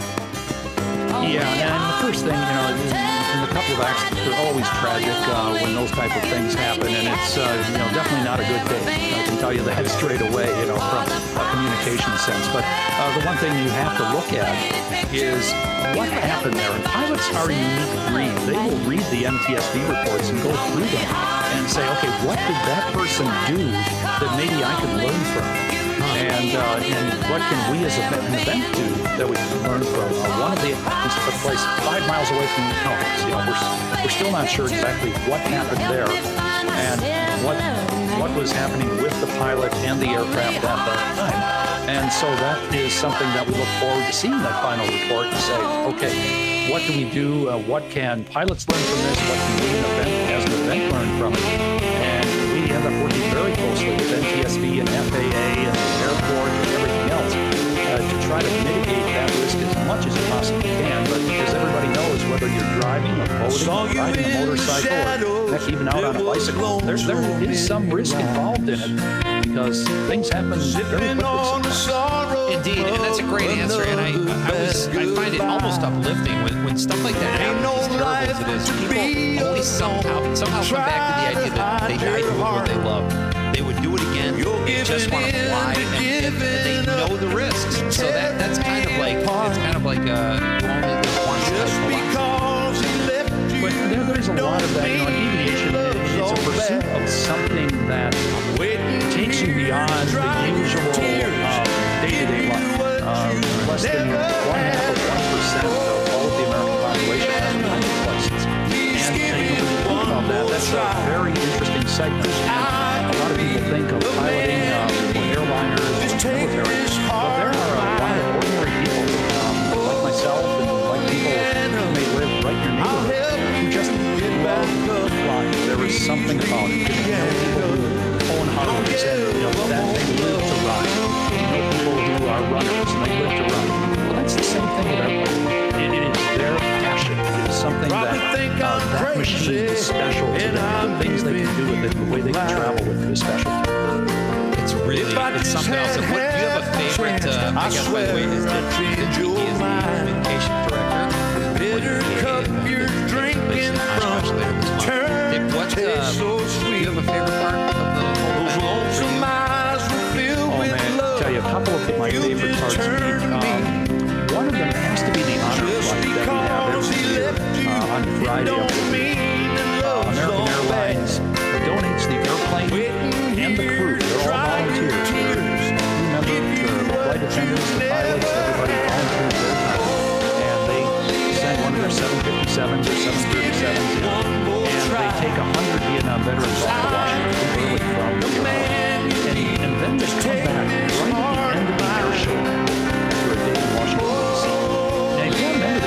Yeah, and the first thing, in a couple of accidents, they're always tragic when those type of things happen, and it's definitely not a good day. I can tell you that straight away, from a communication sense. But the one thing you have to look at is what happened there. And pilots are a unique breed. They will read the NTSB reports and go through them and say, okay, what did that person do that maybe I could learn from? And what can we as an event do that we can learn from? One of the incidents took place 5 miles away from the house. We're still not sure exactly what happened there and what was happening with the pilot and the aircraft at that time. And so that is something that we look forward to seeing that final report and say, okay, what do we do? What can pilots learn from this? What can we as an event learn from it? And we end up working very closely with NTSB and FAA and the airport and everything else to try to mitigate that risk as much as you possibly can. But as everybody knows, whether you're driving or boating or riding a motorcycle or heck, even out on a bicycle, there is some risk involved in it because things happen very quickly sometimes. Indeed, and that's a great answer. And I find it almost uplifting when stuff like that happens, as terrible as it is. People always somehow come back to the idea that they died doing what they love. They would do it again. They just want to fly, and they know the risks. So that's kind of like only this one But there's a lot of that. Aviation is a pursuit of something that takes you beyond the usual day-to-day life. Less than 1% of all of the American population has a pilot's license. And when you think about that, that's a very interesting segment. And a lot of people think of piloting for airliners or military, but there are a lot of ordinary people like myself and like people who may live right in your neighborhood who just love flying. There is something about it. People who own Harleys and that they live to ride. People who are runners and they live to run. Well, that's the same thing with airplanes. It is their passion. It is something that machine is special to them. The things they can do with it, the way they can travel with it is special to them. It's something else. Do you have a favorite? I guess, by the way, is that he is the communication director. Bitter cup you're drinking from. Dick, do you have a favorite part of the whole event? Oh man, I'll tell you a couple of my favorite parts. One of them has to be the honor flight that we have every year on Friday. American Airlines donates the airplane and the crew. They're all volunteers. Remember, the flight attendants, the pilots, everybody volunteers their time. And they send one of their 757s or 737s in, and they take 100 Vietnam veterans off to Washington early from the airport. And then they come back right at the end of the air show after a day in Washington, D.C. Now, if you remember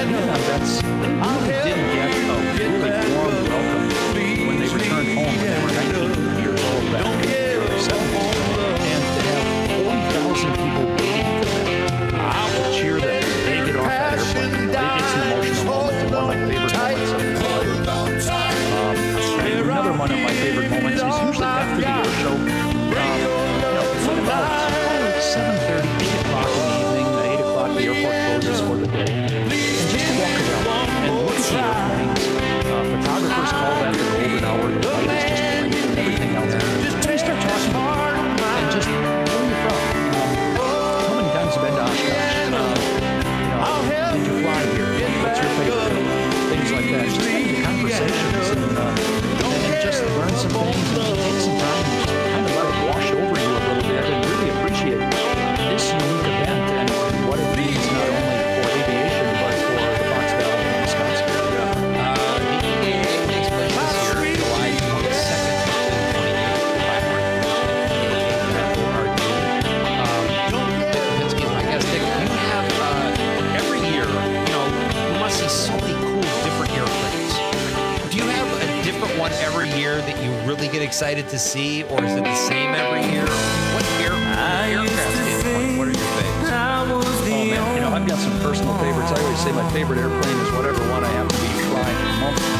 excited to see, or is it the same every year? What aircraft standpoint, what are your favorites? Oh man, you know, I've got some personal favorites. I always say my favorite airplane is whatever one I happen to be flying at the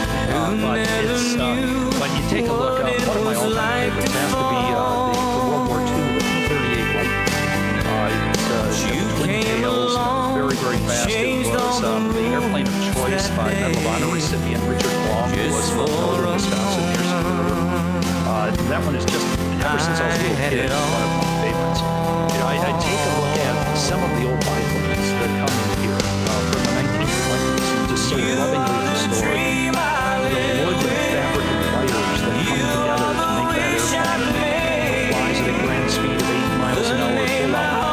moment. But you take a look, one of my all-time favorites has to be the World War II, the P-38 Lightning. It's twin tails, very, very fast. It was the airplane of choice by Medal of Honor recipient Richard Long, who was from northern Wisconsin near Cedar River. That one is just, ever since I was a little kid, one of my favorites. You know, I take a look at some of the old biplanes that come in here from the 1920s and just so lovingly restored. The wood and fabric and wires that come together to make that airplane. It flies at a grand speed of 8 miles an hour full out.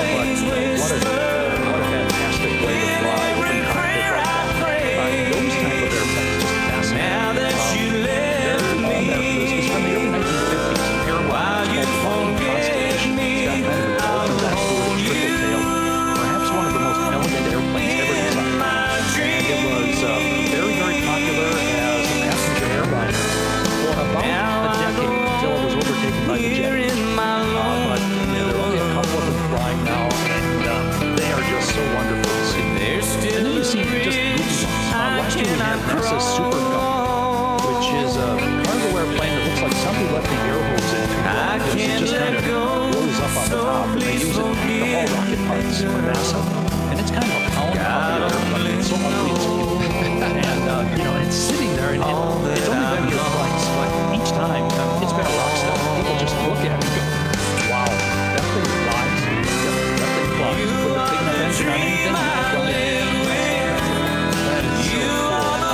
But what a fantastic way to fly with a cockpit like that. Those type of airplanes just fascinating. They're all there. It's from the early 1950s. Airline is called Constellation. It's got kind of a dolphin triple tail. Perhaps one of the most elegant airplanes ever designed. It was very, very popular as a passenger airliner for about a decade until it was overtaken by the jet. But there are only a couple of them flying now, and they are just so wonderful to see. And then you see just goofy ones. Last year we had NASA's Super Gump, which is a cargo airplane that looks like somebody left the air hose in too long. It just kind of blows up on the top, and they use it to haul rocket parts for NASA. And it's kind of a pound airplane. It's so ugly it's cute. And, you know, it's sitting there, and it's only been here twice, but each time it's been a rock star. People just look at it and go, wow, that thing flies. That thing flies. Put a big enough engine on anything, you can fly it. That is so cool.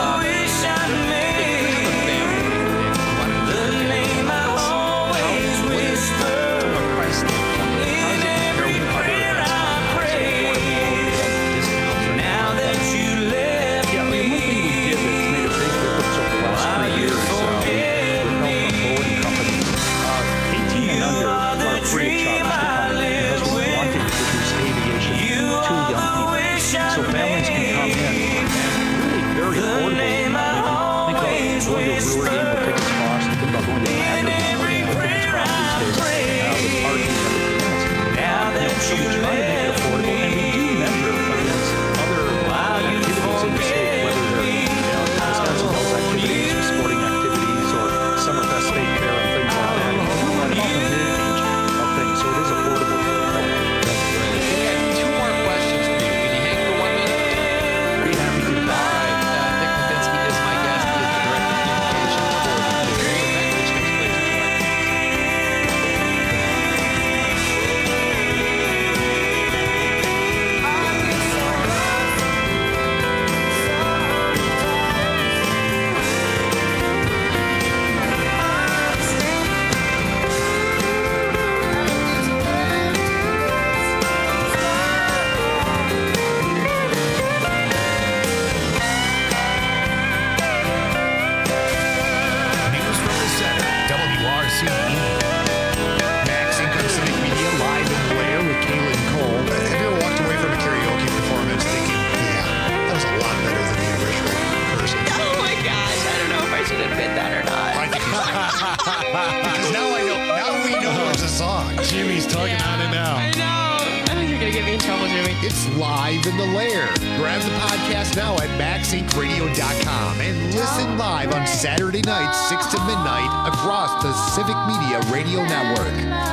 Because now I know. Now we know there's a song. Jimmy's tugging on it now. I know. I think you're gonna get me in trouble, Jimmy. It's Live in the Lair. Grab the podcast now at MaxIncRadio.com and listen live on Saturday nights, 6 to midnight, across the Civic Media Radio Network.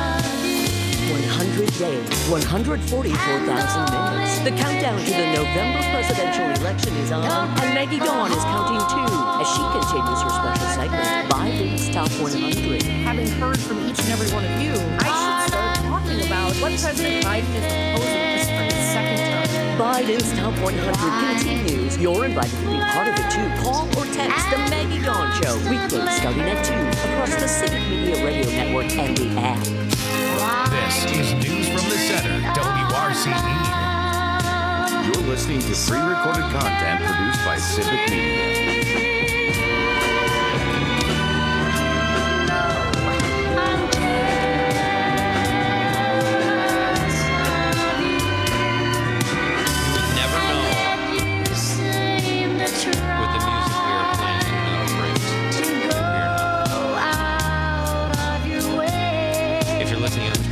100 days, 144,000 minutes. The countdown to the November presidential election is on, and Maggie Dawn is counting too as she continues her special segment, Biden's Top 100. Having heard from each and every one of you, I should start talking about what President Biden is proposing this for his second term. Biden's Top 100 continues. You're invited to be part of it too. Call or text the Maggie Dawn Show, weekdays starting at 2 across the Civic Media Radio Network and the app. This is News from the Center, WRCE. You're listening to pre-recorded content produced by Civic Media.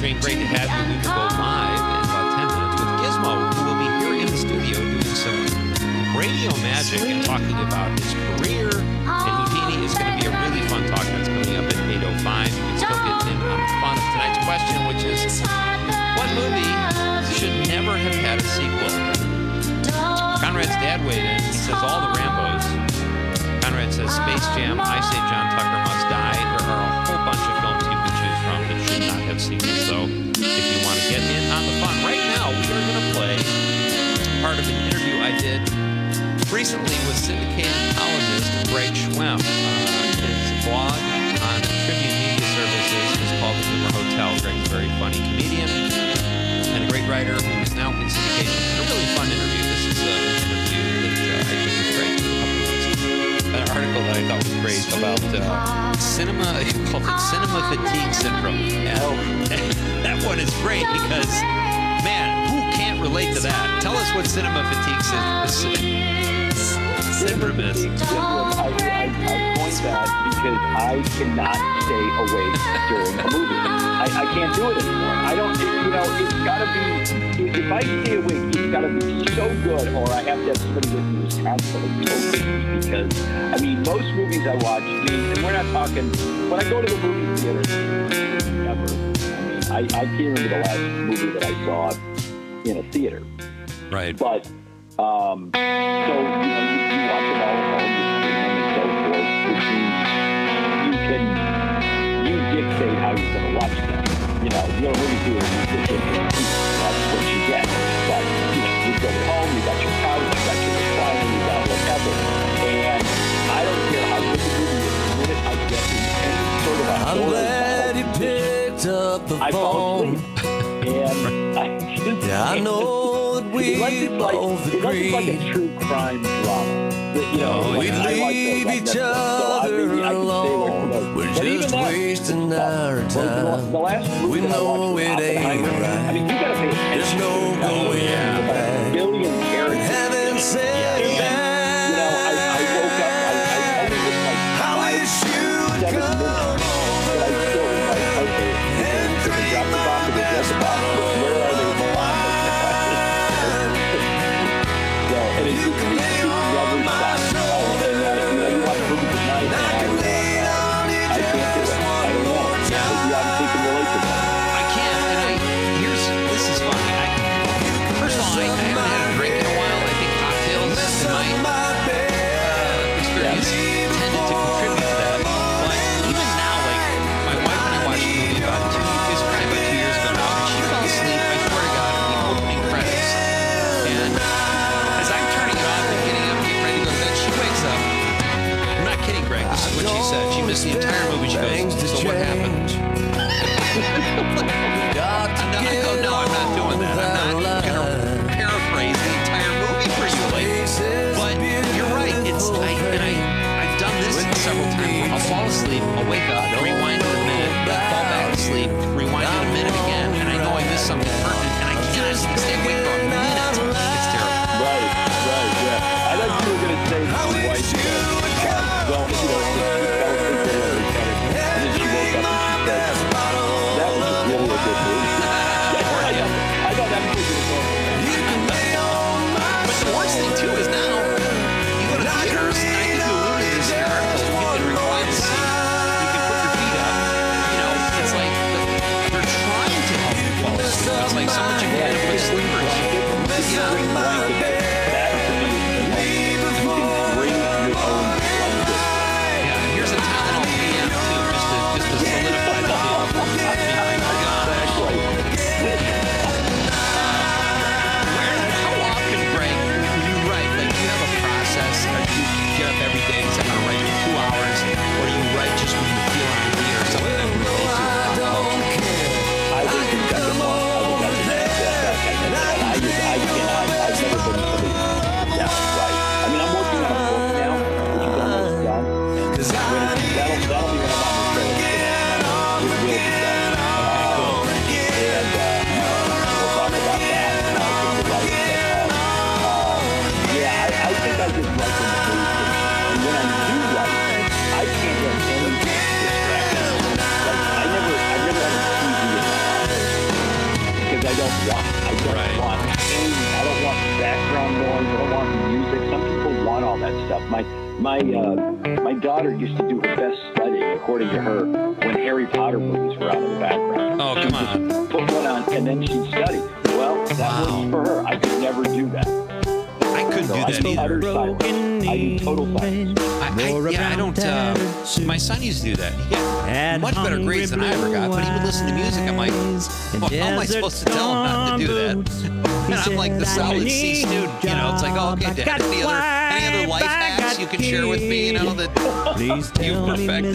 Adrian, great to have you. We will go live in about 10 minutes with Gizmo, who will be here in the studio doing some radio magic and talking about his career. And Houdini is going to be a really fun talk. That's coming up at 8:05. You can still get in on the fun of tonight's question, which is, what movie should never have had a sequel? Conrad's dad weighed in. He says all the Rambos. Conrad says Space Jam. I say John Tucker must die. There are a whole bunch of films you can choose from that should not have sequels. So if you want to get in on the fun, right now we are going to play part of an interview I did recently with syndicated columnist Greg Schwem. His blog on Tribune Media Services is called The Boomer Hotel. Greg's a very funny comedian and a great writer who is now in syndication. A really fun interview. This is an interview that I did with Greg a couple of weeks ago. An article that I thought was great about cinema, he called it cinema fatigue syndrome. And that one is great because, man, who can't relate to that? Tell us what cinema fatigue syndrome is. Syndrome is. I coined that because I cannot stay awake during a movie. I can't do it anymore. I don't, it's got to be, if I stay awake, it's got to be so good, or I have to have somebody with me who's constantly focused. Because, I mean, most movies I watch, and we're not talking, when I go to the movie theater, never. I mean, I can't remember the last movie that I saw in a theater. Right. But, so, you watch them all at home, you stream them and so forth, which means you dictate how you're going to watch them. You're movie theater, that's what you get. But, you go home, you got your couch, you got your recliner, you got whatever. And I don't care how good the movie is, the minute I get in sort of a I'm glad you picked up the phone. And I just... Yeah, I know that we both agree. It's like a true crime drama. We leave each other alone. We're just wasting our time. We know it ain't right. There's no going back. Having said that, I wish you would come over and drink my best. You can lay on my shoulder, and I can lean on you just one more time. I can't, and this is funny. First of all, I haven't had a drink in a while. I think cocktails in my experience tended to contribute to that. But even now, like, my wife and I watched a movie about 2 years ago now, and she fell asleep, I swear to God, in the opening credits. And as I'm turning it off and getting up, getting ready to go to bed, she wakes up. I'm not kidding, Greg. This is what she said. She missed the entire movie. She goes, so what happened? I go, no, I'm not doing that. I'm not going to paraphrase the entire movie for you, lady. But you're right. I've done this several times. I'll fall asleep, I'll wake up, rewind it a minute, fall back to sleep, rewind it a minute again, and I know I missed something pertinent, and I cannot stay awake for a minute. It's terrible. Right, yeah. I thought you were going to say to your wife, and then she woke up and she said, that was just really a good movie. I thought that was But the worst thing, too, is now, you go to theaters, and I think you alluded to this in your article, you can rewind the scene, you can put your feet up, it's like, they're trying to help you fall asleep. It's like someone you can put sleepers. Here's a Tylenol PM, too, just to solidify the deal. How often, Greg, when you write, like, do you have a process, or do you get up every day and say, I'm going to write for 2 hours, or do you write just when you feel an idea or something that relates to it? I think you've got the most. I cannot. I've never I don't want. I don't want any. I don't want background noise. I don't want music. Some people want all that stuff. My daughter used to do her best studying, according to her, when Harry Potter movies were out in the background. Oh, come on. Put one on, and then she'd study. Well, that works for her. I could never do that. I couldn't do that either. I do total silence. I don't. My son used to do that. He got much better grades than I ever got, but he would listen to music. I'm like, well, how am I supposed to tell him not to do that? And I'm like the solid C student, you know. It's like, oh, okay, Dad, any other life hacks you can share with me, you know, that you've perfected?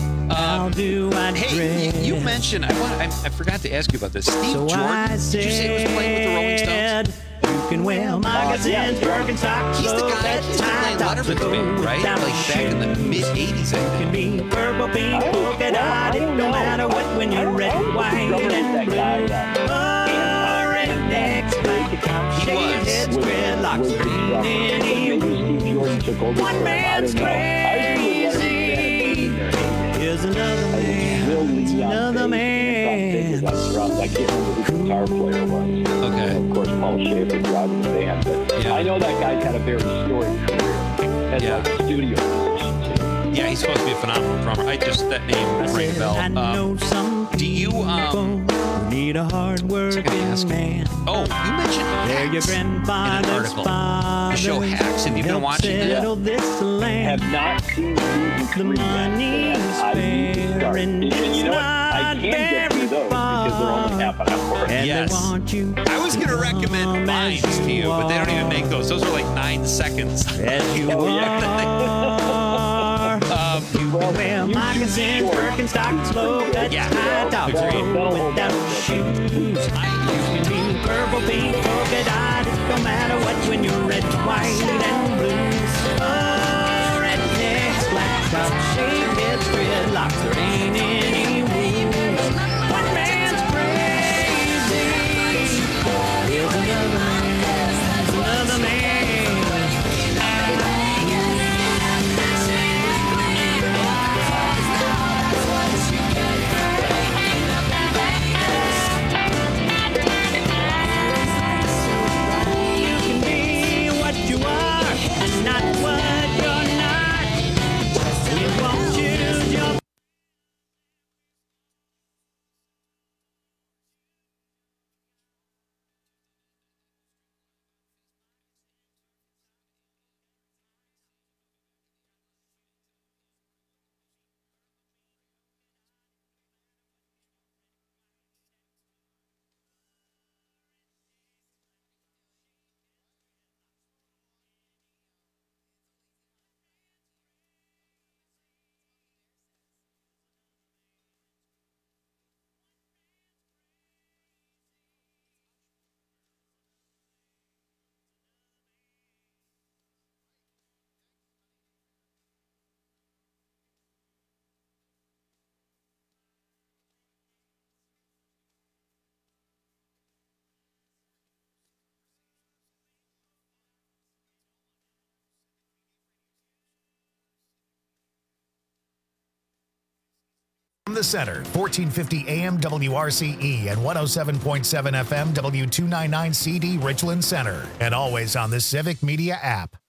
Hey, you mentioned, I forgot to ask you about this. Steve Jordan, did you say he was playing with the Rolling Stones? You can wear magazines, Birkenstocks. He's the guy, he's been playing Letterman's band, right? Like back in the mid-'80s, I think. Be purple, pink, polka dot. It don't matter what when you're red, white, and blue. Oh, rednecks, black, shaved heads, dreadlocks, green in one man's crazy. Here's another man. I can't remember who the guitar player was. Okay. Of course, Paul Schaefer driving the band. But I know that guy's had a very storied career as like a studio musician. Yeah, he's supposed to be a phenomenal drummer. That name rang a bell. Do you need a hard-working man? Oh, you mentioned Hacks in an article. The show Hacks. Have you been watching that? Have not seen season 3 yet. I need to start. And you know what? I can get through those because they're only half an hour. Yes. I was going to recommend Vines to you, but they don't even make those. Those are like 9 seconds. As you wear moccasins, Birkenstocks, low-cut high tops, without shoes. You can be purple, pink, polka dot. It don't matter what when you're red, white, and blue. Oh, rednecks, black tops, shaved heads, dreadlocks. There ain't any rules. One man's crazy. Here's another man. Another man. From the center, 1450 AM WRCE and 107.7 FM W299CD Richland Center, and always on the Civic Media app.